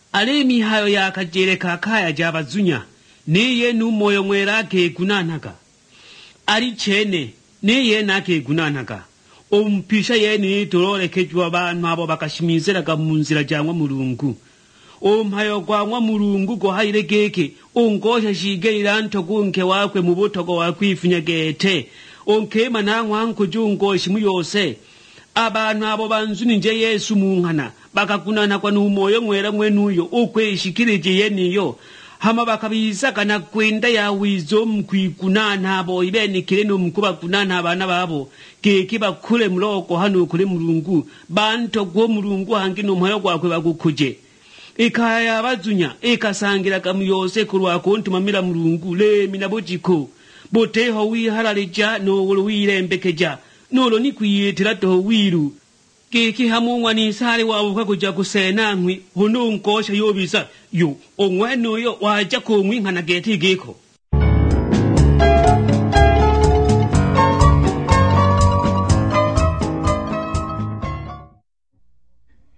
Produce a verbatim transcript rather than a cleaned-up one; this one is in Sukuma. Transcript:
ale mihayo yakajereka kaya jabazunya niye numoyo mwerake gunanaka ali chene niye nake gunanaka ompisha yeni tololekejwa abantu abo bakashimiziraga mu nzira jangwa mulungu omhayo gwangwa mulungu go hayire geke ongosha shigerira ntogunke wakwe mu butogo wakwifunya gete onkema nangwa nkujungoshi muyose abantu abo banzuni nje Yesu munkana bakakunana kwa numoyo mwera mwenuyo okweshikirije yeniyo hama bakabiza kana kwenda ya wizo mkwikunana abo ibeni kireno mkuba kunana abana babo keke bakule muloko hano kule mulungu banto gwo mulungu hangino mhayo gwakwe bagukuje ikaya bazunya ikasangira kamuyose kurwa kontumamira mulungu le minabojiko boteho wiharaleja no wirembekeja nolo ni kwiyetera to wiru keke hamungwa ni sare wabo kwakuja kusena nkwi hono nkosha yobisa yo omweno yo waja ko nkwi nkana gete geko